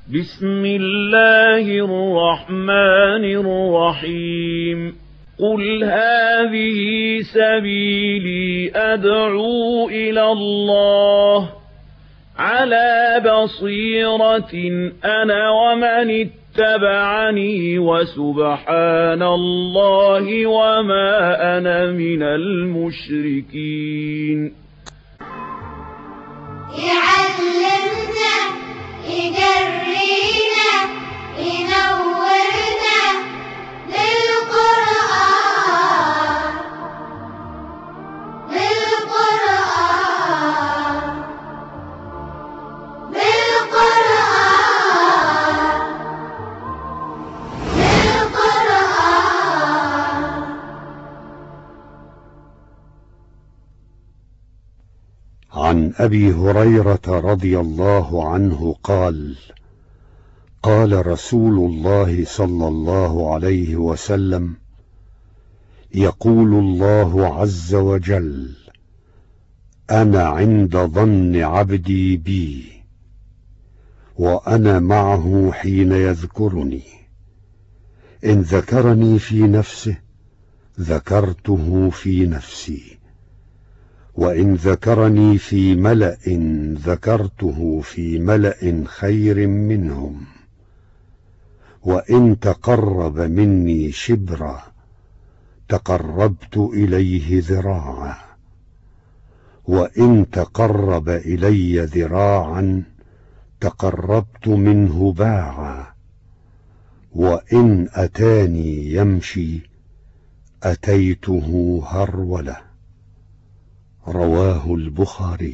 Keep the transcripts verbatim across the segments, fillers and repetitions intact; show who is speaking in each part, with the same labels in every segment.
Speaker 1: بسم الله الرحمن الرحيم قل هذه سبيلي أدعو إلى الله على بصيرة أنا ومن اتبعني وسبحان الله وما أنا من المشركين.
Speaker 2: يعلمنا يجرينا ينورنا بالقرآن بالقرآن بالقرآن بالقرآن.
Speaker 3: عن أبي هريرة رضي الله عنه قال: قال رسول الله صلى الله عليه وسلم: يقول الله عز وجل: أنا عند ظن عبدي بي، وأنا معه حين يذكرني. إن ذكرني في نفسه ذكرته في نفسي، وإن ذكرني في ملأ ذكرته في ملأ خير منهم، وإن تقرب مني شبرا تقربت إليه ذراعا، وإن تقرب إلي ذراعا تقربت منه باعا، وإن أتاني يمشي أتيته هرولة. رواه البخاري.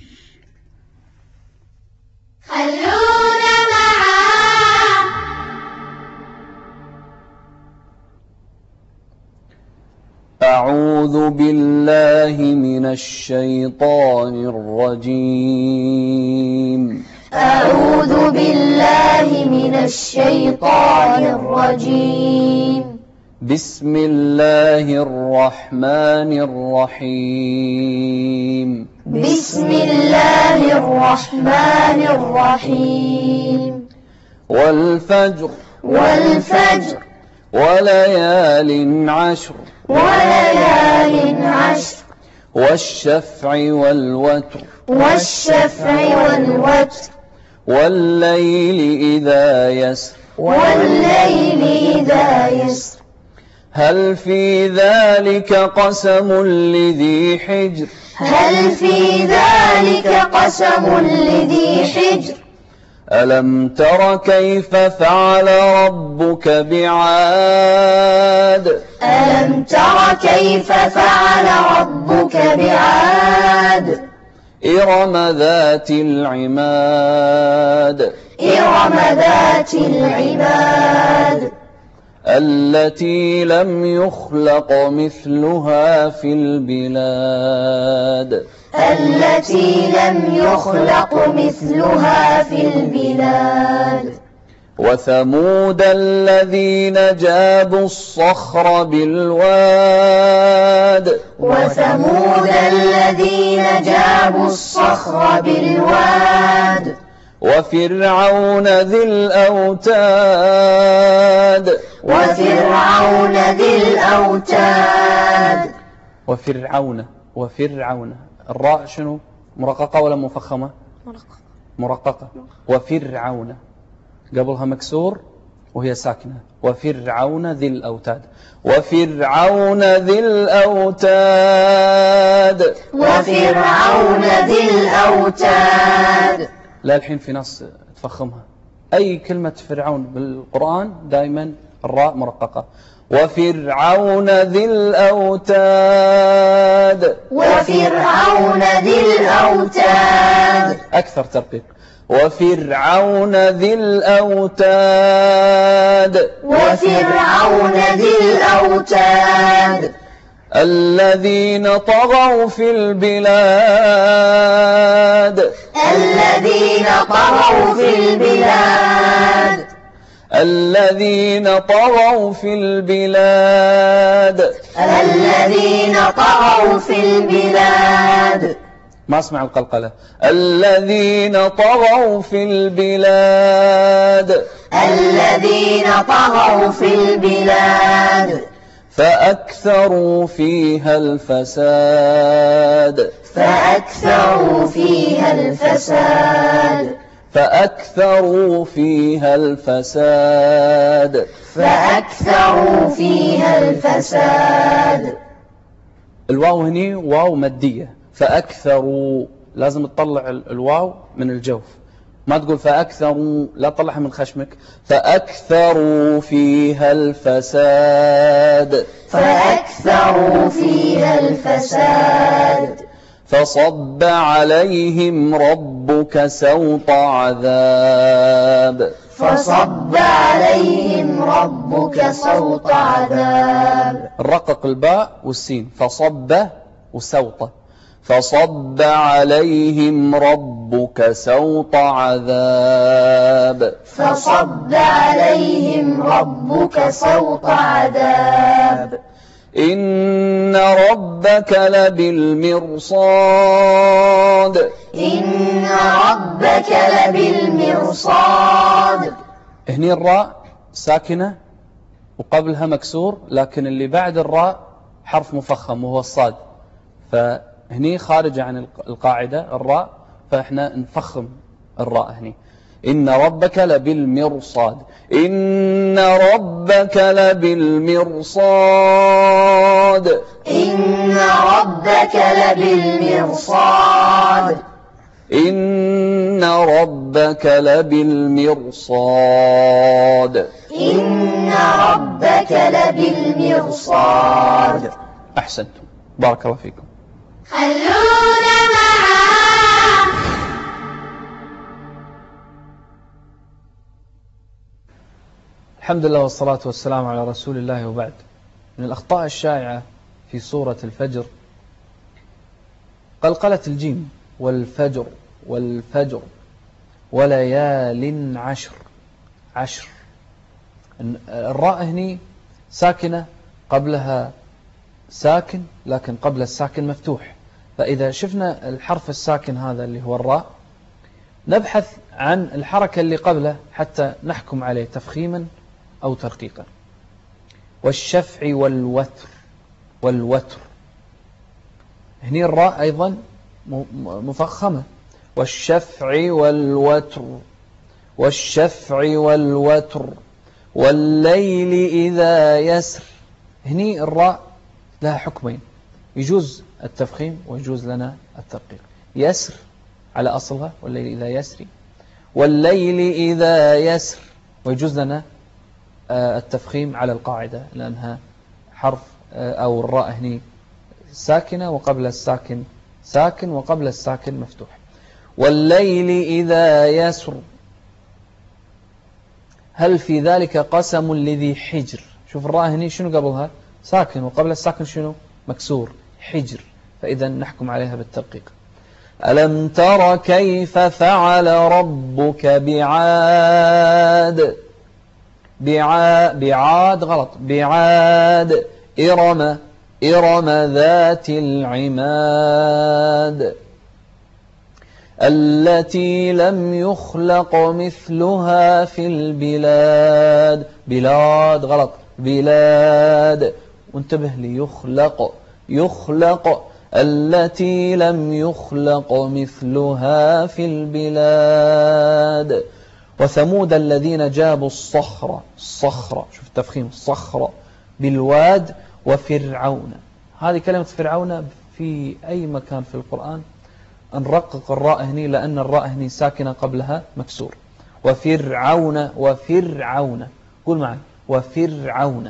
Speaker 2: خلونا معاه.
Speaker 4: أعوذ بالله من الشيطان الرجيم.
Speaker 2: أعوذ بالله من الشيطان الرجيم.
Speaker 4: بسم الله الرحمن الرحيم.
Speaker 2: بسم الله الرحمن الرحيم.
Speaker 4: والفجر
Speaker 2: والفجر
Speaker 4: وليال عشر
Speaker 2: وليال عشر
Speaker 4: والشفع والوتر
Speaker 2: والشفع والوتر
Speaker 4: والليل إذا يسر
Speaker 2: والليل إذا يسر.
Speaker 4: هل في ذلك قسم لذي حجر
Speaker 2: هل في ذلك قسم لذي حجر.
Speaker 4: ألم تر كيف فعل ربك بعاد
Speaker 2: ألم تر كيف فعل ربك بعاد.
Speaker 4: إرم ذات العماد
Speaker 2: إرم ذات العماد
Speaker 4: التي لم يخلق مثلها في البلاد
Speaker 2: التي لم يخلق مثلها في البلاد.
Speaker 4: وثمود الذين جابوا الصخر بالواد
Speaker 2: وثمود الذين جابوا الصخر بالواد.
Speaker 4: وفرعون ذي الأوتاد
Speaker 2: وفرعون ذي الأوتاد.
Speaker 4: وفرعون وفرعون الراء شنو؟ مرققة ولا مفخمة؟
Speaker 2: مرققة.
Speaker 4: مرققة. وفرعون قبلها مكسور وهي ساكنة. وفرعون ذي الأوتاد. وفرعون ذي الأوتاد.
Speaker 2: وفرعون ذي الأوتاد.
Speaker 4: لا الحين في ناس تفخمها. أي كلمة فرعون بالقرآن دائما الراء مرققة. وفرعون ذي الأوتاد.
Speaker 2: وفرعون ذي الأوتاد.
Speaker 4: أكثر ترقيق. وفرعون ذي الأوتاد.
Speaker 2: وفرعون ذي الأوتاد
Speaker 4: الذين طغوا في البلاد.
Speaker 2: الذين طغوا في البلاد.
Speaker 4: الذين طغوا في البلاد.
Speaker 2: الذين طغوا في البلاد
Speaker 4: ما اسمع القلقلة. الذين طغوا في البلاد
Speaker 2: الذين طغوا في البلاد
Speaker 4: فأكثروا فيها الفساد
Speaker 2: فأكثروا فيها الفساد
Speaker 4: فأكثروا فيها الفساد
Speaker 2: فأكثروا فيها الفساد.
Speaker 4: الواو هني واو مادية، فأكثروا لازم تطلع الواو من الجوف، ما تقول فأكثروا، لا تطلعها من خشمك. فأكثروا فيها الفساد
Speaker 2: فأكثروا فيها الفساد
Speaker 4: فصب عليهم ربك سوط عذاب
Speaker 2: فصب عليهم ربك سوط عذاب.
Speaker 4: رقق الباء والسين، فصب وسوط. فصب عليهم ربك سوط عذاب
Speaker 2: فصب عليهم ربك سوط عذاب.
Speaker 4: إن ربك لبالمرصاد
Speaker 2: إن ربك لبالمرصاد.
Speaker 4: هني الراء ساكنة وقبلها مكسور، لكن اللي بعد الراء حرف مفخم وهو الصاد، فهني خارج عن القاعدة الراء، فإحنا نفخم الراء هني. إن ربك لبالمرصاد إن ربك لبالمرصاد
Speaker 2: إن ربك لبالمرصاد
Speaker 4: إن ربك لبالمرصاد
Speaker 2: إن ربك لبالمرصاد.
Speaker 4: أحسنتم، بارك الله فيكم.
Speaker 2: خلونا معا.
Speaker 4: الحمد لله والصلاة والسلام على رسول الله، وبعد. من الأخطاء الشائعة في سورة الفجر قلقلة الجيم، والفجر والفجر وليال عشر. عشر الراء هني ساكنة، قبلها ساكن، لكن قبل الساكن مفتوح. فإذا شفنا الحرف الساكن هذا اللي هو الراء، نبحث عن الحركة اللي قبله حتى نحكم عليه تفخيما أو ترقيقا. والشفع والوتر والوتر هني الراء أيضا مفخمة. والشفع والوتر والشفع والوتر والليل إذا يسر. هني الراء لها حكمين، يجوز التفخيم ويجوز لنا الترقيق. يسر على أصلها، والليل إذا يسري، والليل إذا يسر، ويجوز لنا التفخيم على القاعدة لأنها حرف أو الراء هني ساكنة وقبل الساكن ساكن وقبل الساكن مفتوح. والليل إذا يسر، هل في ذلك قسم لذي حجر. شوف الراء هني شنو قبلها ساكن وقبل الساكن شنو مكسور، حجر، فإذا نحكم عليها بالترقيق. ألم تر كيف فعل ربك بعاد. بعاد, بعاد غلط، بعاد إرم إرم ذات العماد التي لم يخلق مثلها في البلاد. بلاد غلط، بلاد، وانتبه لي، يخلق يخلق التي لم يخلق مثلها في البلاد. وثمود الذين جابوا الصخرة الصخرة شوف التفخيم، الصخرة بالواد. وفرعون، هذه كلمة فرعون في أي مكان في القرآن نرقق الراء هني، لأن الراء هني ساكنة قبلها مكسور. وفرعون وفرعون، قول معي، وفرعون.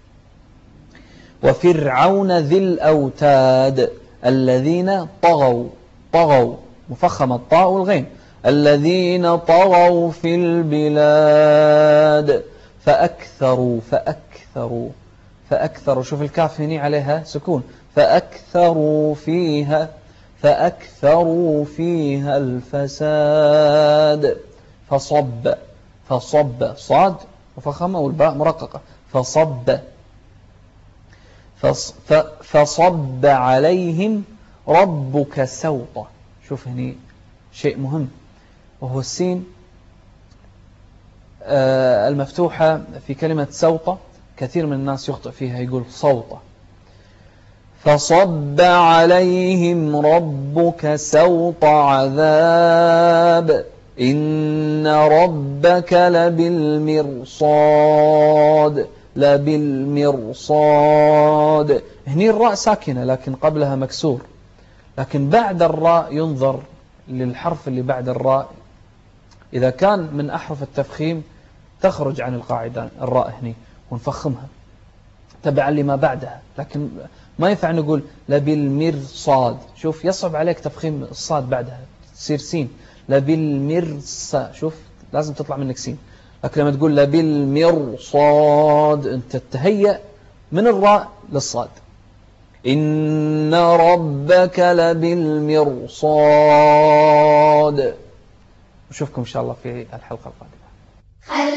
Speaker 4: وفرعون ذي الأوتاد الذين طغوا طغوا مفخم الطاء والغين، الذين طغوا في البلاد. فأكثروا فأكثروا فأكثروا شوف الكاف هني عليها سكون. فأكثروا فيها فأكثروا فيها الفساد. فصب فصب صاد مفخمة والباء مرققة. فصب فصب عليهم ربك سوط شوف هني شيء مهم، وهو السين آه المفتوحة في كلمة سوطة. كثير من الناس يخطئ فيها يقول صوطة. فصب عليهم ربك سوط عذاب إن ربك لبالمرصاد. لبالمرصاد. هني الراء ساكنة لكن قبلها مكسور، لكن بعد الراء ينظر للحرف اللي بعد الراء. إذا كان من أحرف التفخيم تخرج عن القاعدة الراء هني ونفخمها تبعا لما بعدها، لكن ما ينفع نقول لبالمرصاد. شوف يصعب عليك تفخيم الصاد بعدها تصير سين. لبالمرصاد شوف لازم تطلع منك سين. لكن لما تقول لبالمرصاد أنت تتهيأ من الراء للصاد. إن ربك لبالمرصاد. نشوفكم إن شاء الله في الحلقة القادمة.